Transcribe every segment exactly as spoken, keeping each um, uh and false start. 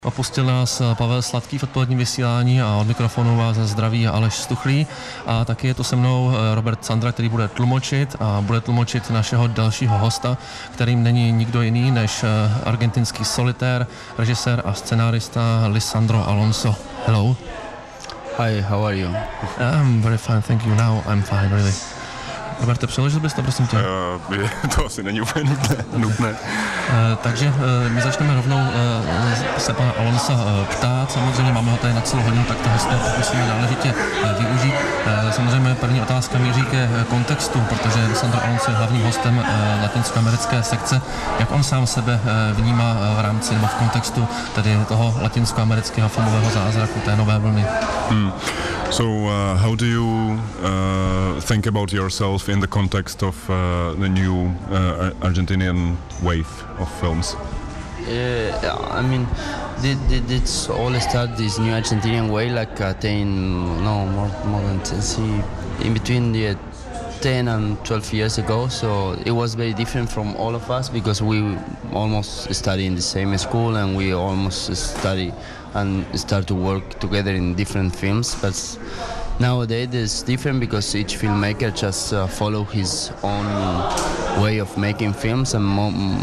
Opustil nás Pavel Sladký v odpoledním vysílání a od mikrofonu vás zdraví Aleš Stuchlý a taky je tu se mnou Robert Sandra, který bude tlumočit a bude tlumočit našeho dalšího hosta, kterým není nikdo jiný než argentinský solitér, režisér a scenárista Lisandro Alonso. Hello. Hi, how are you? I'm very fine, thank you. Now I'm fine, really. Roberte, přeložil bys to, prosím tě? Uh, to asi není úplně nutné. nutné. Uh, takže uh, my začneme rovnou uh, se pana Alonsa uh, ptát. Samozřejmě máme ho tady na celou hodinu, tak to hezké pokusíme náležitě uh, využít. Uh, samozřejmě první otázka míří ke kontextu, protože Lisandro Alonso je hlavním hostem uh, latinskoamerické sekce. Jak on sám sebe uh, vnímá uh, v rámci nebo v kontextu tedy toho latinskoamerického filmového zázraku, té nové vlny? Hmm. So uh, how do you uh, think about yourself in the context of uh, the new uh, Argentinian wave of films? Yeah, I mean, did, did it's all start this new Argentinian way like uh, ten, no more more than ten, see, in between the ten and twelve years ago. So it was very different from all of us because we almost study in the same school and we almost study and start to work together in different films. But nowadays it's different because each filmmaker just uh, follow his own way of making films, and mo-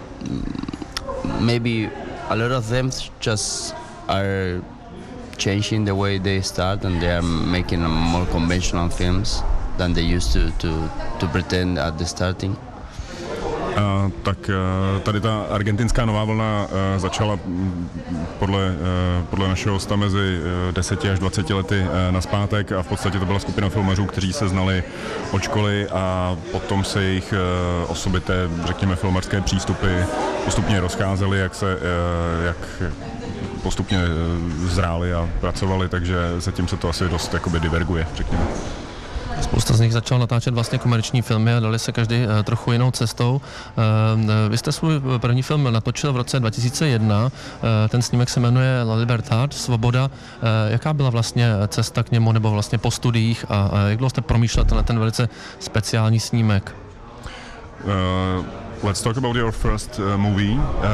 maybe a lot of them just are changing the way they start and they are making more conventional films than they used to, to, to pretend at the starting. Uh, tak uh, tady ta argentinská nová vlna uh, začala podle, uh, podle našeho hosta mezi uh, deseti až dvaceti lety uh, nazpátek a v podstatě to byla skupina filmařů, kteří se znali od školy a potom se jejich uh, osobité, řekněme, filmařské přístupy postupně rozcházely, jak se, uh, jak postupně uh, zráli a pracovali, takže zatím se to asi dost jakoby diverguje, řekněme. Spousta z nich začal natáčet vlastně komerční filmy a dali se každý uh, trochu jinou cestou. Uh, vy jste svůj první film natočil v roce dva tisíce jedna, uh, ten snímek se jmenuje La Libertad, Svoboda. Uh, jaká byla vlastně cesta k němu, nebo vlastně po studiích a, a jak dlouho jste promýšlel ten, ten velice speciální snímek? Uh, let's talk about your first uh, movie.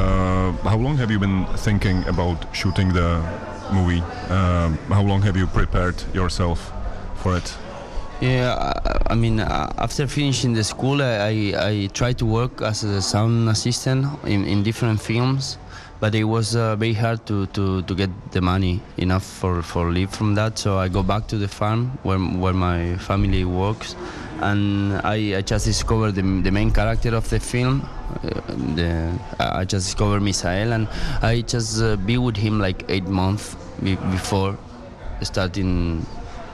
Uh, how long have you been thinking about shooting the movie? Uh, how long have you prepared yourself for it? Yeah, I, I mean, uh, after finishing the school, I, I tried to work as a sound assistant in, in different films, but it was uh, very hard to, to, to get the money enough for, for live from that. So I go back to the farm where where my family works, and I, I just discovered the, the main character of the film. Uh, the, I just discovered Misael, and I just uh, be with him like eight months be, before starting.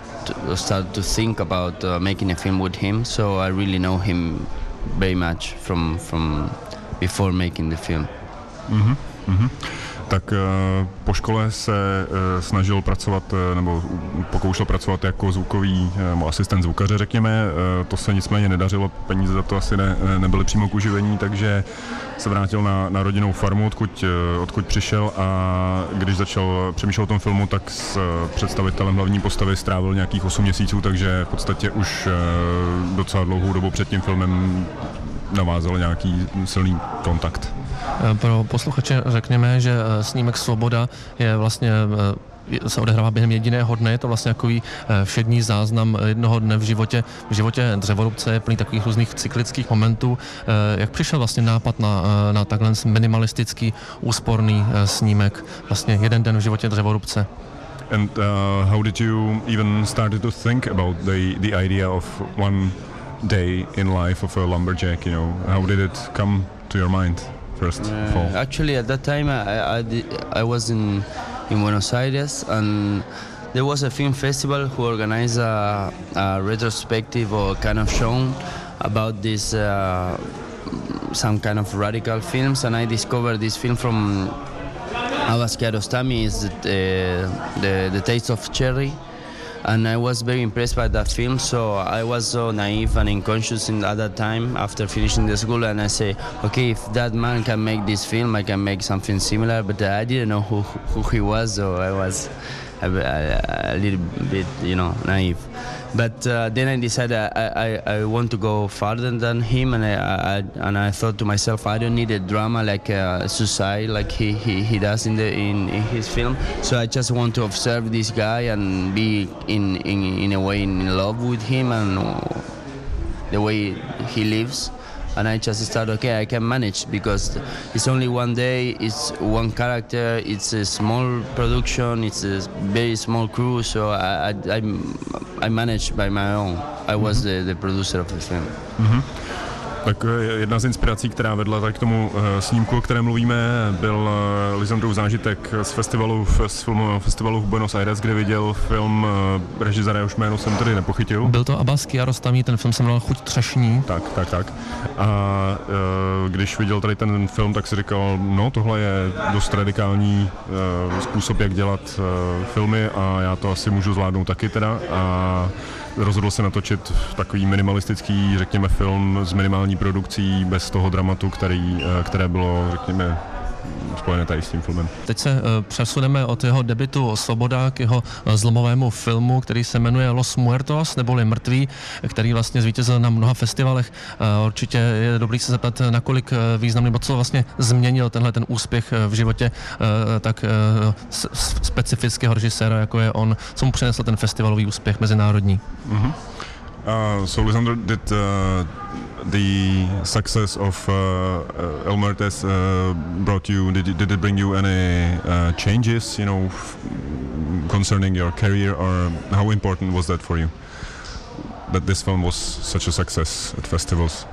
To start to think about uh, making a film with him, so I really know him very much from from before making the film. Mm-hmm. Mm-hmm. Tak uh, po škole se uh, snažil pracovat, uh, nebo pokoušel pracovat jako zvukový uh, asistent zvukaře, řekněme. Uh, to se nicméně nedařilo, peníze za to asi ne, nebyly přímo k uživení, takže se vrátil na, na rodinnou farmu, odkud, uh, odkud přišel, a když začal přemýšlet o tom filmu, tak s uh, představitelem hlavní postavy strávil nějakých osm měsíců, takže v podstatě už uh, docela dlouhou dobu před tím filmem navázal nějaký silný kontakt. Pro posluchače řekněme, že snímek Svoboda je vlastně se odehrává během jediného dne, je to vlastně takový všední záznam jednoho dne v životě, v životě dřevorubce, je plný takových různých cyklických momentů. Jak přišel vlastně nápad na, na takhle minimalistický, úsporný snímek, vlastně jeden den v životě dřevorubce? And uh, how did you even started to think about the, the idea of one day in life of a lumberjack, you know? How did it come to your mind first of all? Uh, actually, at that time, I I, did, I was in in Buenos Aires, and there was a film festival who organized a, a retrospective or kind of show about this uh, some kind of radical films, and I discovered this film from Abbas Kiarostami, is the, uh, the the Taste of Cherry. And I was very impressed by that film, so I was so naive and unconscious in, at that time after finishing the school, and I say, okay, if that man can make this film, I can make something similar, but I didn't know who, who he was, so I was a, a, a little bit, you know, naive. But uh, then I decided I, I, I want to go farther than him, and I, I and I thought to myself, I don't need a drama like uh, suicide like he, he, he does in the in, in his film. So I just want to observe this guy and be in in, in a way in love with him and the way he lives. And I just started, okay, I can manage because it's only one day, it's one character, it's a small production, it's a very small crew, so I I, I, I managed by my own. I was mm-hmm. the, the producer of the film. Mm-hmm. Tak jedna z inspirací, která vedla tak k tomu snímku, o kterém mluvíme, byl Lisandrův zážitek z festivalu, z filmového festivalu v Buenos Aires, kde viděl film režiséra, jehož jméno jsem tady nepochytil. Byl to Abbas Kiarostami, ten film se jmenoval Chuť třešní. Tak, tak, tak. A když viděl tady ten film, tak si říkal, no tohle je dost radikální způsob, jak dělat filmy a já to asi můžu zvládnout taky teda. A rozhodl se natočit takový minimalistický, řekněme, film s minimální produkcí, bez toho dramatu, který, které bylo, řekněme, spojené tady s tím filmem. Teď se uh, přesuneme od jeho debutu Svoboda k jeho uh, zlomovému filmu, který se jmenuje Los Muertos, neboli Mrtví, který vlastně zvítězil na mnoha festivalech. Uh, určitě je dobrý se zeptat, nakolik uh, významný, nebo co vlastně změnil tenhle ten úspěch uh, v životě uh, tak uh, s, specifického režiséra, jako je on, co mu přinesl ten festivalový úspěch mezinárodní. Mm-hmm. Uh, so Lisandro, did uh, the success of uh, uh, El Muertes uh, brought you, did, did it bring you any uh, changes, you know, f- concerning your career, or how important was that for you, that this film was such a success at festivals?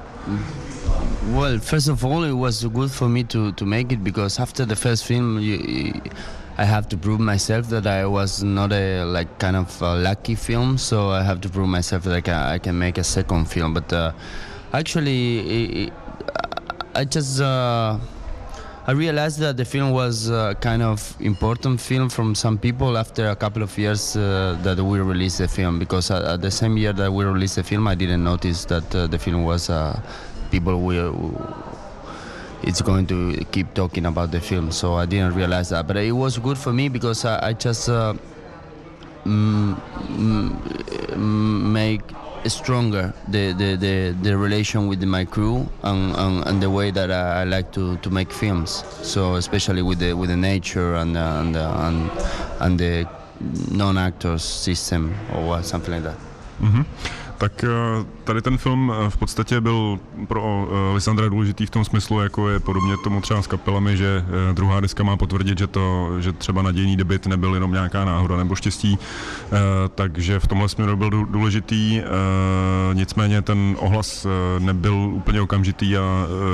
Well, first of all, it was good for me to, to make it, because after the first film, you, I have to prove myself that I was not a like kind of a lucky film, so I have to prove myself that I can, I can make a second film. But uh, actually, it, I just uh, I realized that the film was a kind of important film from some people after a couple of years uh, that we released the film, because at, at the same year that we released the film, I didn't notice that uh, the film was uh, people will. It's going to keep talking about the film, so I didn't realize that. But it was good for me because I, I just uh, mm, mm, make stronger the, the, the, the relation with my crew and, and, and the way that I, I like to, to make films. So especially with the with the nature and the, and the, and, and the non-actors system or something like that. Mm-hmm. Tak tady ten film v podstatě byl pro Lisandra důležitý v tom smyslu, jako je podobně tomu třeba s kapelami, že druhá deska má potvrdit, že to, že třeba nadějný debut nebyl jenom nějaká náhoda nebo štěstí, takže v tomhle směru byl důležitý, nicméně ten ohlas nebyl úplně okamžitý a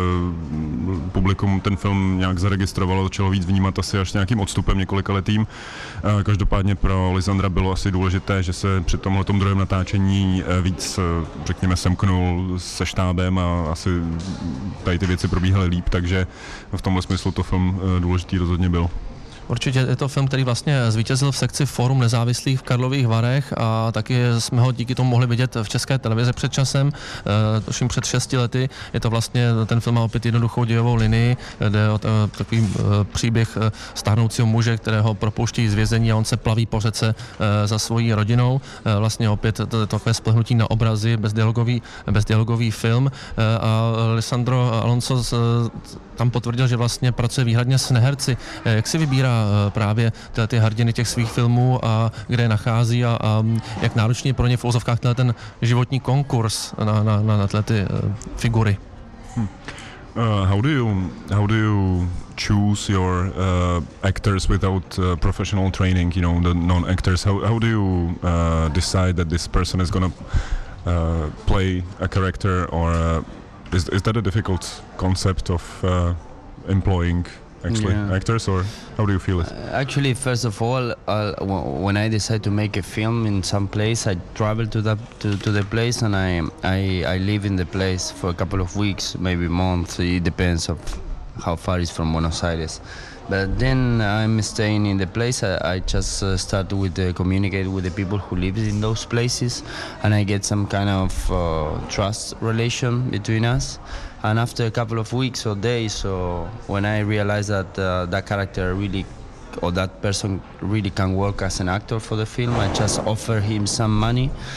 publikum ten film nějak zaregistrovalo, začalo víc vnímat asi až nějakým odstupem několika letým. Každopádně pro Lisandra bylo asi důležité, že se při tomhletom druhém natáčení víc, řekněme, semknul se štábem a asi tady ty věci probíhaly líp, takže v tomhle smyslu to film důležitý rozhodně byl. Určitě je to film, který vlastně zvítězil v sekci Fórum nezávislých v Karlových Varech a taky jsme ho díky tomu mohli vidět v České televizi před časem, tuším před šesti lety. Je to vlastně, ten film má opět jednoduchou dějovou linii, jde o takový příběh stárnoucího muže, kterého propouští z vězení a on se plaví po řece za svojí rodinou. Vlastně opět to takové splehnutí na obrazy, bezdialogový, bezdialogový film a Lisandro Alonso tam potvrdil, že vlastně pracuje výhradně s neherci. Jak si vybírá právě ty, ty hrdiny těch svých filmů a kde je nachází a, a jak náročný je pro ně v úzovkách ten životní konkurs na, na, na, na tyhle ty uh, figury? Hmm. Uh, how do you how do you choose your uh, actors without uh, professional training? You know, the non-actors. How how do you uh, decide that this person is gonna uh, play a character, or uh, is is that a difficult concept of uh, employing actually yeah. actors, or how do you feel it? Uh, actually, first of all, uh, w- when I decide to make a film in some place, I travel to the to, to the place and I, I I live in the place for a couple of weeks, maybe months. It depends of how far it's from Buenos Aires. But then I'm staying in the place. I, I just uh, start with uh, communicate with the people who live in those places, and I get some kind of uh, trust relation between us. And after a couple of weeks or days, so when I realize that uh, that character really, or that person really can work as an actor for the film, I just offer him some money,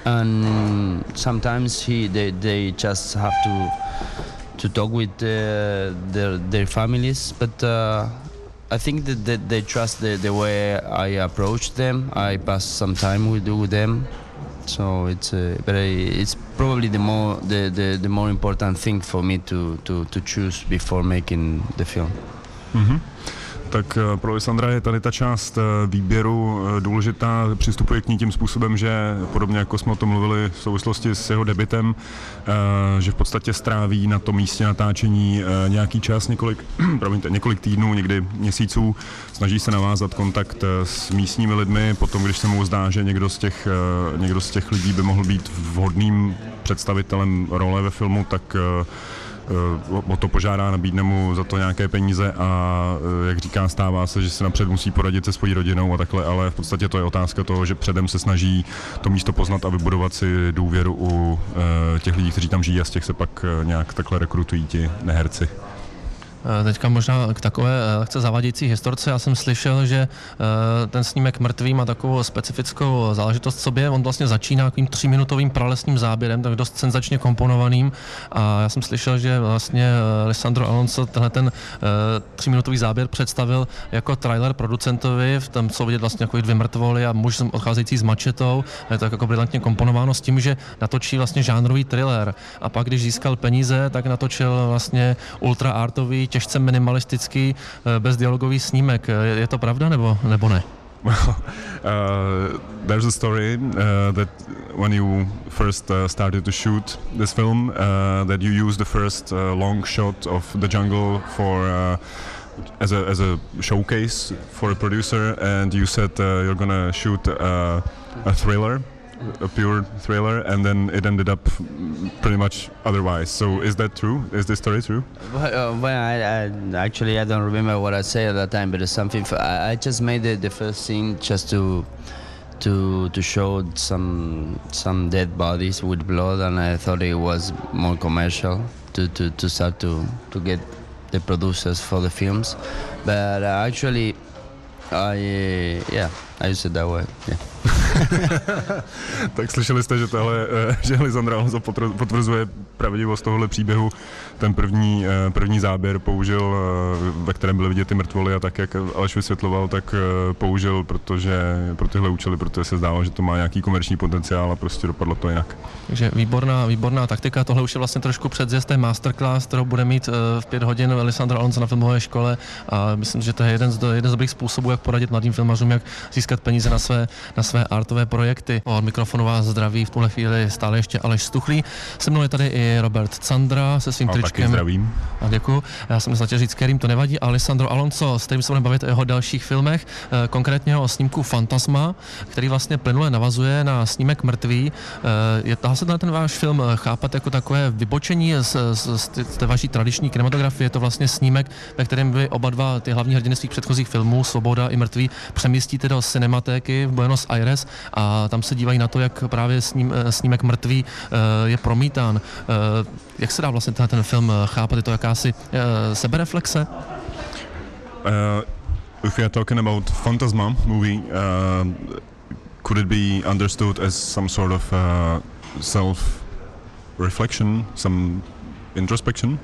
and sometimes he they, they just have to to talk with uh, their their families, but uh, I think that, that they trust the, the way I approach them. I pass some time with with them, so it's uh, but I, it's probably the more the, the, the more important thing for me to, to, to choose before making the film. Mm-hmm. Tak pro Lisandra je tady ta část výběru důležitá, přistupuje k ní tím způsobem, že podobně jako jsme o tom mluvili v souvislosti s jeho debutem, že v podstatě stráví na tom místě natáčení nějaký čas, několik, promiňte, několik týdnů, někdy měsíců, snaží se navázat kontakt s místními lidmi, potom když se mu zdá, že někdo z těch, někdo z těch lidí by mohl být vhodným představitelem role ve filmu, tak o to požádá, nabídne mu za to nějaké peníze a jak říká, stává se, že se napřed musí poradit se svojí rodinou a takhle, ale v podstatě to je otázka toho, že předem se snaží to místo poznat a vybudovat si důvěru u těch lidí, kteří tam žijí a z těch se pak nějak takhle rekrutují ti neherci. Teďka možná k takové lehce zavadějící historce. Já jsem slyšel, že ten snímek Mrtvý má takovou specifickou záležitost v sobě. On vlastně začíná takovým tříminutovým pralesním záběrem, tak dost senzačně komponovaným. A já jsem slyšel, že vlastně Lisandro Alonso tenhle ten tříminutový záběr představil jako trailer producentovi. V tom jsou vidět vlastně jako dvě mrtvoly a muž odcházející s mačetou. Je to jako brilantně komponováno s tím, že natočí vlastně žánrový thriller. A pak, když získal peníze, tak natočil vlastně ultra artový, těžce minimalistický, bezdialogový snímek. Je to pravda nebo, nebo ne? Well, uh, there's a story uh, that when you first uh, started to shoot this film, uh, that you used the first uh, long shot of the jungle for uh, as a as a showcase for a producer, and you said uh, you're gonna shoot uh, a thriller. A pure thriller, and then it ended up pretty much otherwise. So is that true? Is this story true? Well, uh, well I, I, actually I don't remember what I said at that time, but it's something. For, I, I just made the, the first scene just to to to show some some dead bodies with blood, and I thought it was more commercial to, to, to start to, to get the producers for the films. But uh, actually, I uh, yeah, I used it that way. Yeah. Tak slyšeli jste, že tohle, že Lisandro Alonso potvrzuje pravdivost tohohle příběhu. Ten první, první záběr použil, ve kterém byly vidět ty mrtvoly, a tak, jak Aleš vysvětloval, tak použil, protože pro tyhle účely, protože se zdálo, že to má nějaký komerční potenciál a prostě dopadlo to jinak. Takže výborná, výborná taktika. Tohle už je vlastně trošku předzvěst té masterclass, kterou bude mít v pět hodin Lisandro Alonso na filmové škole, a myslím, že to je jeden z, jeden z dobrých způsobů, jak poradit mladým filmařům, jak získat peníze na své, na své artové projekty. Od mikrofonu vás zdraví v tuhle chvíli stále ještě Aleš Stuchlý. Se mnou je tady i Robert Candra se svým a tričkem. Taky zdravím. A děkuji. Já jsem chtěl říct, kterým to nevadí. A Lisandro Alonso, s kterým se budeme bavit o jeho dalších filmech, konkrétně o snímku Fantasma, který vlastně plynule navazuje na snímek Mrtvý. Je dá se ten váš film chápat jako takové vybočení z, z, z té vaší tradiční kinematografie? Je to vlastně snímek, ve kterém vy oba dva ty hlavní hrdiny svých předchozích filmů, Svoboda i Mrtvý, přemístíte do cinematéky v Buenos Aires a tam se dívají na to, jak právě sním, snímek Mrtvý je promítán. Jak se dá vlastně ten, ten film chápat? Je to jakási sebereflexe? Uh, if we are talking about Fantasma movie, uh, could it be understood as some sort of uh, self-reflection, some introspection?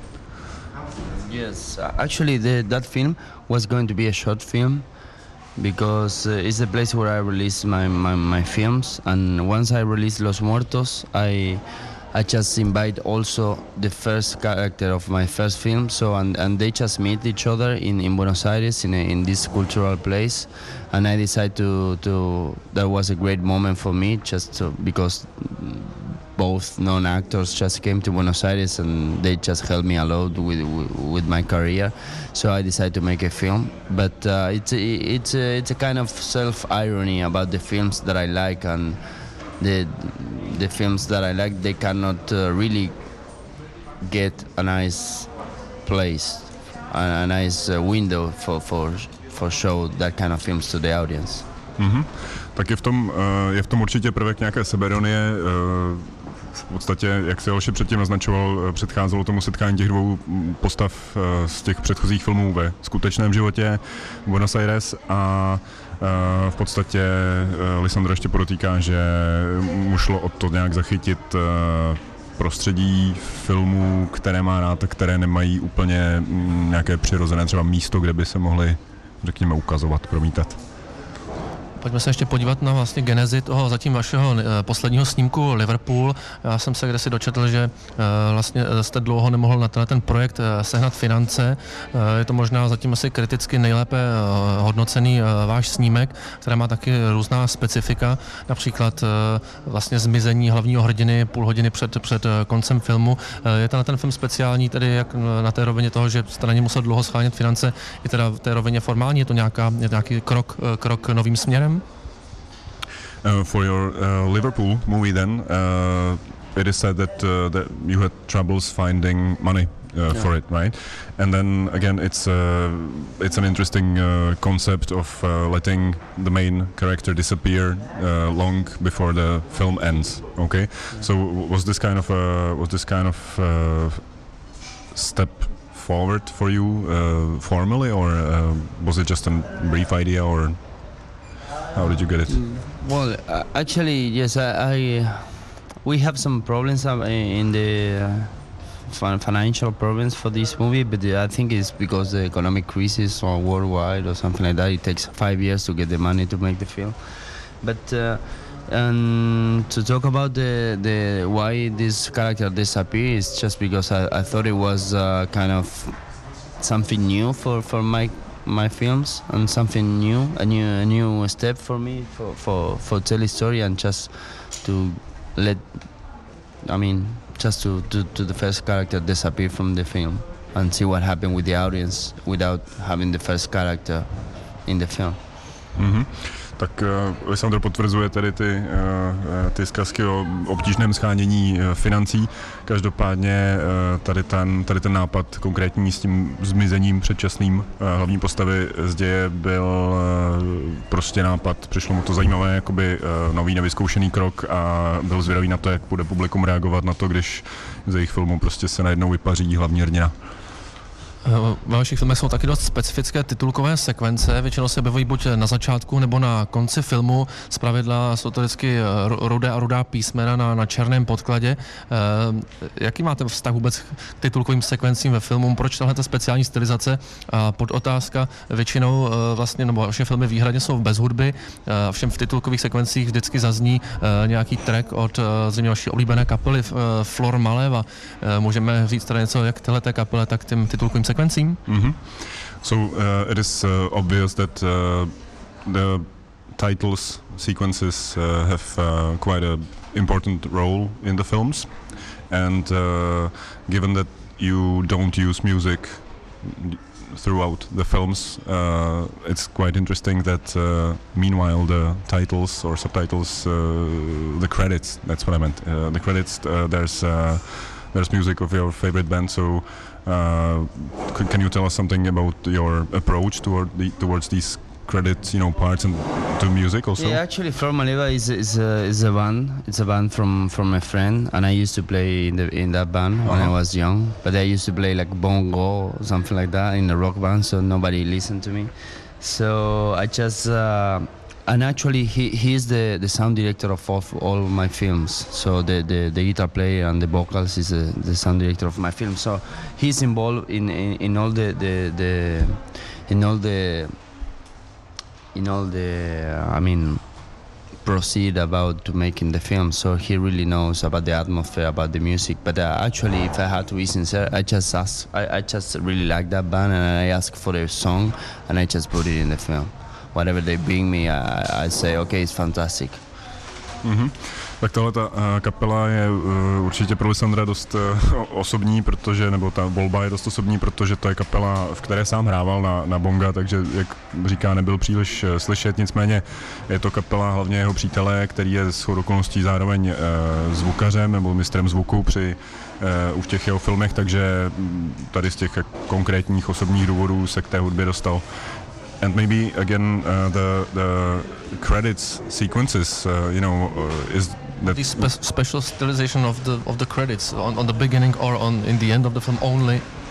Yes, actually the, that film was going to be a short film, because uh, it's a place where I release my, my, my films, and once I release Los Muertos, I I just invite also the first character of my first film, so and, and they just meet each other in, in Buenos Aires in a, in this cultural place, and I decided to to that was a great moment for me, just to, because both known actors just came to Buenos Aires and they just helped me a lot with with my career, so I decided to make a film. But uh, it's a, it's a, it's a kind of self-irony about the films that I like, and the the films that I like, they cannot uh, really get a nice place, a, a nice uh, window for for for show that kind of films to the audience. Mm-hmm. Tak je v tom, uh, je v tom určitě prvek nějaké seberonie. Uh, v podstatě, jak se Alši předtím naznačoval, předcházelo tomu setkání těch dvou postav uh, z těch předchozích filmů ve skutečném životě Buenos Aires, a V podstatě Lisandro ještě podotýká, že mu šlo o to nějak zachytit prostředí filmů, které má rád a které nemají úplně nějaké přirozené třeba místo, kde by se mohly, řekněme, ukazovat, promítat. Pojďme se ještě podívat na vlastně genezi toho zatím vašeho posledního snímku Liverpool. Já jsem se kdesi dočetl, že vlastně jste dlouho nemohl na ten projekt sehnat finance. Je to možná zatím asi kriticky nejlépe hodnocený váš snímek, který má taky různá specifika, například vlastně zmizení hlavního hrdiny půl hodiny před, před koncem filmu. Je to na ten film speciální, tedy jak na té rovině toho, že jste na ně musel dlouho schánět finance, i teda v té rovině formální, je to nějaká, je to nějaký krok, krok novým směrem? Uh, for your uh, Liverpool movie then, uh, it is said that, uh, that you had troubles finding money uh, yeah. for it, right? And then again, it's uh, it's an interesting uh, concept of uh, letting the main character disappear uh, long before the film ends. Okay, yeah. So was this kind of uh, was this kind of uh, step forward for you uh, formally, or uh, was it just a brief idea, or how did you get it? Well, uh, actually, yes, I, I we have some problems uh, in the uh, financial problems for this movie, but I think it's because the economic crisis or worldwide or something like that. It takes five years to get the money to make the film. But uh, and to talk about the the why this character disappeared is just because I, I thought it was uh, kind of something new for for my. my films, and something new, a new a new step for me for for for tell a story, and just to let, I mean, just to to, to the first character disappear from the film and see what happened with the audience without having the first character in the film. Mm-hmm. Tak uh, Lisandro potvrzuje tedy ty, uh, ty zkazky o obtížném schánění uh, financí. Každopádně uh, tady, ten, tady ten nápad konkrétní s tím zmizením předčasným uh, hlavní postavy z děje byl uh, prostě nápad. Přišlo mu to zajímavé, jakoby uh, nový nevyzkoušený krok, a byl zvědavý na to, jak bude publikum reagovat na to, když z jejich filmu prostě se najednou vypaří hlavní hrdina. Ve vašich filmech jsou taky dost specifické titulkové sekvence, většinou se objevují buď na začátku nebo na konci filmu, zpravidla jsou to vždycky rudé a rudá písmena na, na černém podkladě. Jaký máte vztah vůbec k titulkovým sekvencím ve filmu? Proč tahle ta speciální stylizace? A podotázka, většinou vlastně, nebo vaše filmy výhradně jsou bez hudby, všem v titulkových sekvencích vždycky zazní nějaký track od zřejmě vaší oblíbené kapely Flor Maleva. Můžeme říct tady něco jak téhleté kapele, tak tím titulkovým sequencing. Mm-hmm. So uh, it is uh, obvious that uh, the titles sequences uh, have uh, quite a important role in the films, and uh, given that you don't use music throughout the films, uh, it's quite interesting that uh, meanwhile the titles or subtitles, uh, the credits, that's what I meant, uh, the credits, uh, there's uh, there's music of your favorite band, so Uh, can you tell us something about your approach toward the, towards these credits, you know, parts and to music also? Yeah, actually, Flor Maleva is is a, is a band. It's a band from from a friend, and I used to play in the in that band uh-huh. when I was young. But I used to play like bongo or something like that in the rock band, so nobody listened to me. So I just. Uh, And actually, he he is the, the sound director of, of all my films. So the, the, the guitar player and the vocals is the, the sound director of my film. So he's involved in, in, in all the, the, the in all the in all the uh, I mean proceed about to making the film. So he really knows about the atmosphere, about the music. But uh, actually, if I had to be sincere, I just ask. I, I just really like that band, and I ask for their song, and I just put it in the film. Whatever they bring me, I, I say, okay, it's fantastic. Mm-hmm. Tak tahle ta uh, kapela je uh, určitě pro Lisandra dost uh, osobní, protože, nebo ta volba je dost osobní, protože to je kapela, v které sám hrával na, na bonga, takže, jak říká, nebyl příliš uh, slyšet, nicméně je to kapela hlavně jeho přítele, který je shodou okolností zároveň uh, zvukařem nebo mistrem zvuku při uh, už těch jeho filmech, takže tady z těch konkrétních osobních důvodů se k té hudbě dostal. And maybe again uh, the the credits sequences, uh, you know, uh, is that the spe- special stylization of the of the credits on, on the beginning or on in the end of the film only.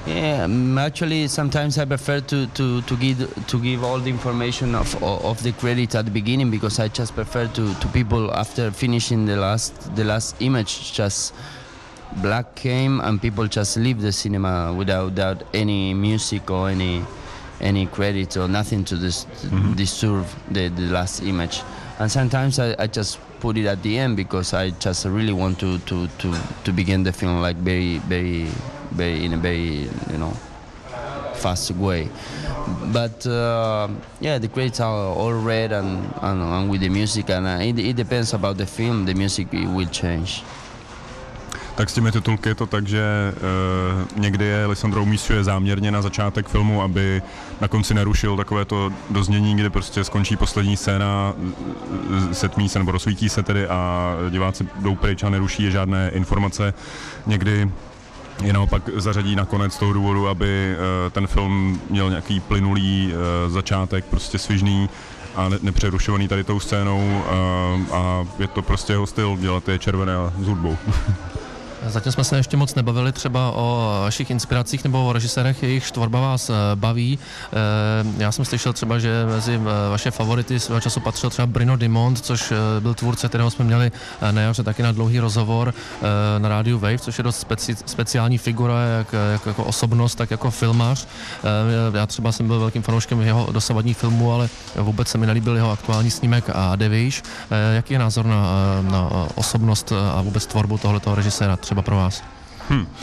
Yeah, um, actually, sometimes I prefer to, to, to give to give all the information of of the credit at the beginning, because I just prefer to, to people after finishing the last the last image, just black came and people just leave the cinema without without any music or any any credit or nothing to dis- mm-hmm. disturb the, the last image. And sometimes I, I just put it at the end because I just really want to, to, to, to begin the film like very very very in a very you know fast way. But uh, yeah, the credits are all red and, and, and with the music, and uh, it, it depends about the film. The music will change. Tak s těmi titulky je to tak, že uh, někdy je Lisandro umísťuje záměrně na začátek filmu, aby na konci nerušil takové to doznění, kdy prostě skončí poslední scéna, setmí se nebo rozsvítí se tedy a diváci jdou pryč a neruší je žádné informace. Někdy je naopak zařadí na konec toho důvodu, aby uh, ten film měl nějaký plynulý uh, začátek, prostě svižný a ne- nepřerušovaný tady tou scénou uh, a je to prostě jeho styl, dělat je červené a s hudbou. Zatím jsme se ještě moc nebavili třeba o vašich inspiracích nebo o režisérech, jejich tvorba vás baví. Já jsem slyšel třeba, že mezi vaše favority svého času patřil třeba Bruno Dumont, což byl tvůrce, kterého jsme měli na jaře taky na dlouhý rozhovor na rádiu Wave, což je dost speci- speciální figura, jak, jak jako osobnost, tak jako filmář. Já třeba jsem byl velkým fanouškem jeho dosavadních filmů, ale vůbec se mi nelíbil jeho aktuální snímek a Devíš. Jaký je názor na, na osobnost a vůbec tvorbu tohletoho režiséra třeba pro vás? Hmm. Uh,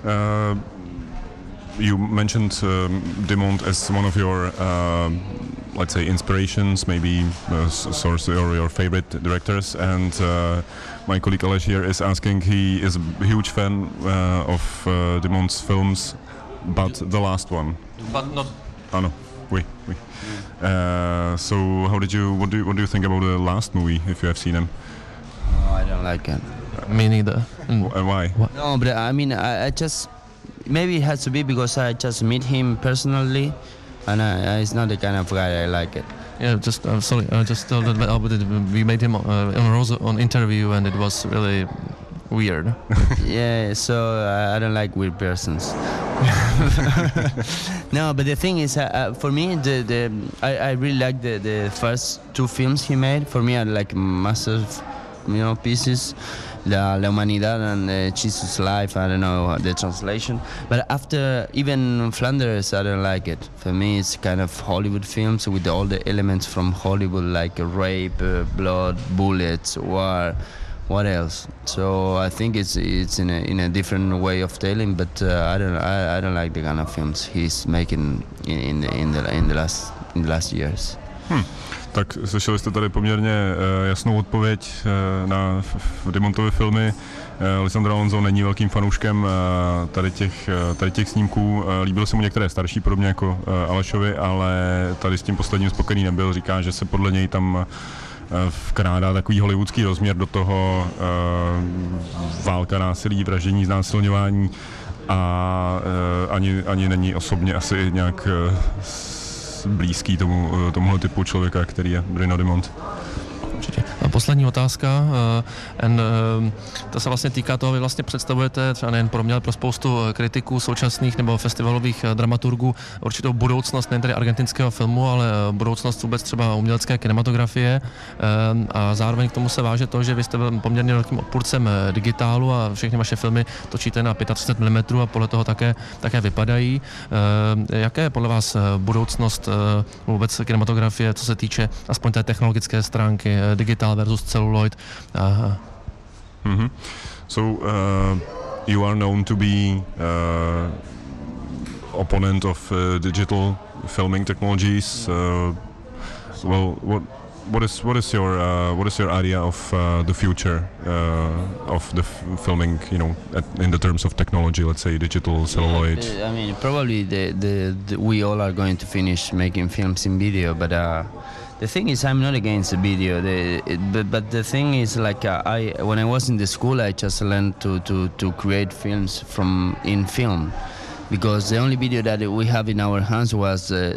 you mentioned um, Dumont as one of your, uh, let's say, inspirations, maybe uh, source or your favorite directors, and uh, my colleague Aleš here is asking, he is a huge fan uh, of uh, Dumont's films, but the last one. But not... Ah, no. Oui, oui. Uh, so how did you, what do you, what do you think about the last movie, if you have seen him? No, I don't like it. Me neither. Mm. Uh, why? What? No, but I mean, I, I just maybe it has to be because I just meet him personally, and I, I, it's not the kind of guy I like it. Yeah, just uh, sorry, I just told that uh, we made him uh, on Rosa on interview, and it was really weird. Yeah, so uh, I don't like weird persons. No, but the thing is, uh, uh, for me, the the I, I really like the the first two films he made. For me, are like massive, you know, pieces. La, La Humanidad and uh, Jesus' Life, I don't know the translation. But after even Flanders, I don't like it. For me, it's kind of Hollywood films with all the elements from Hollywood, like rape, uh, blood, bullets, war, what else. So I think it's it's in a in a different way of telling. But uh, I don't I, I don't like the kind of films he's making in in the in the in the last in the last years. Hmm. Tak slyšeli jste tady poměrně uh, jasnou odpověď uh, na Dumontovy filmy. Uh, Lisandro Alonso není velkým fanouškem uh, tady, těch, uh, tady těch snímků. Uh, líbilo se mu některé starší, podobně jako uh, Alešovi, ale tady s tím posledním spokojený nebyl. Říká, že se podle něj tam uh, vkrádá takový hollywoodský rozměr do toho, uh, válka, násilí, vraždění, znásilňování a uh, ani, ani není osobně asi nějak uh, blízký tomu, tomuhle typu člověka, který je Bruno Dumont. Určitě. A poslední otázka, uh, and, uh, to se vlastně týká toho, vy vlastně představujete třeba nejen pro mě, ale pro spoustu kritiků současných nebo festivalových uh, dramaturgů určitou budoucnost nejen tedy argentinského filmu, ale uh, budoucnost vůbec třeba umělecké kinematografie uh, a zároveň k tomu se váže to, že vy jste byl poměrně velkým odpůrcem uh, digitálu a všechny vaše filmy točíte na třicet pět milimetrů a podle toho také, také vypadají. Uh, jaké je podle vás uh, budoucnost uh, vůbec kinematografie, co se týče aspoň té technologické stránky, uh, digital versus celluloid. Uh, mm-hmm. So uh, you are known to be uh, opponent of uh, digital filming technologies. Uh, well, what what is what is your uh, what is your idea of uh, the future uh, of the f- filming? You know, at, in the terms of technology, let's say digital, celluloid. Yeah, I mean, probably the, the, the we all are going to finish making films in video, but. Uh, The thing is, I'm not against the video, the, it, but, but the thing is, like, uh, I when I was in the school, I just learned to, to, to create films from in film, because the only video that we have in our hands was uh,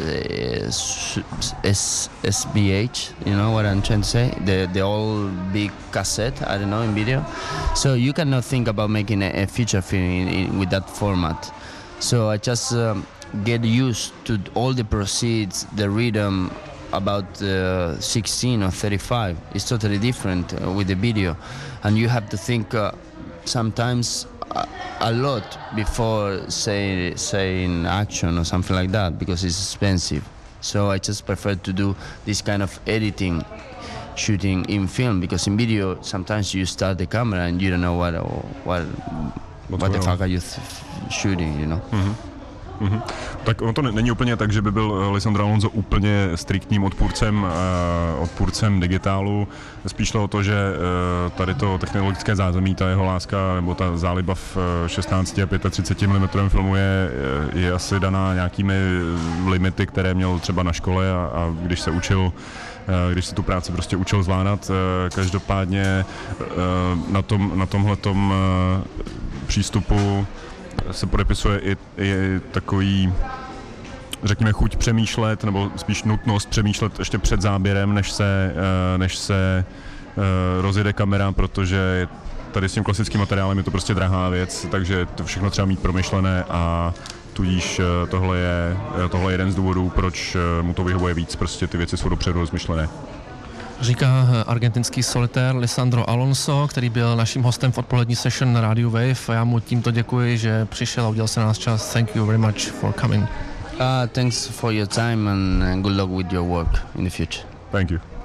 S S B H. You know what I'm trying to say? The the old big cassette. I don't know, in video. So you cannot think about making a, a feature film in, in, with that format. So I just um, get used to all the proceeds, the rhythm. About uh, sixteen or thirty-five, it's totally different uh, with the video, and you have to think uh, sometimes a, a lot before say saying action or something like that, because it's expensive. So I just prefer to do this kind of editing, shooting in film, because in video sometimes you start the camera and you don't know what what what, what the fuck are you th- shooting, you know. Mm-hmm. Mm-hmm. Tak ono to není úplně tak, že by byl Lisandro Alonso úplně striktním odpůrcem, uh, odpůrcem digitálu. Spíš šlo o to, že uh, tady to technologické zázemí, ta jeho láska nebo ta záliba v šestnáct a třicet pět milimetrů filmu je, je asi daná nějakými limity, které měl třeba na škole a, a když se učil uh, když se tu práci prostě učil zvládat. Uh, každopádně uh, na, tom, na tomhletom uh, přístupu se podepisuje i, i takový, řekněme, chuť přemýšlet, nebo spíš nutnost přemýšlet ještě před záběrem, než se, než se rozjede kamera, protože tady s tím klasickým materiálem je to prostě drahá věc, takže to všechno třeba mít promyšlené a tudíž tohle je, tohle je jeden z důvodů, proč mu to vyhovuje víc, prostě ty věci jsou dopředu rozmyšlené. Říká argentinský solitér Lisandro Alonso, který byl naším hostem v odpolední session na Radio Wave. Já mu tímto děkuji, že přišel a udělal se na nás čas. Thank you very much for coming. Uh, thanks for your time and good luck with your work in the future. Thank you.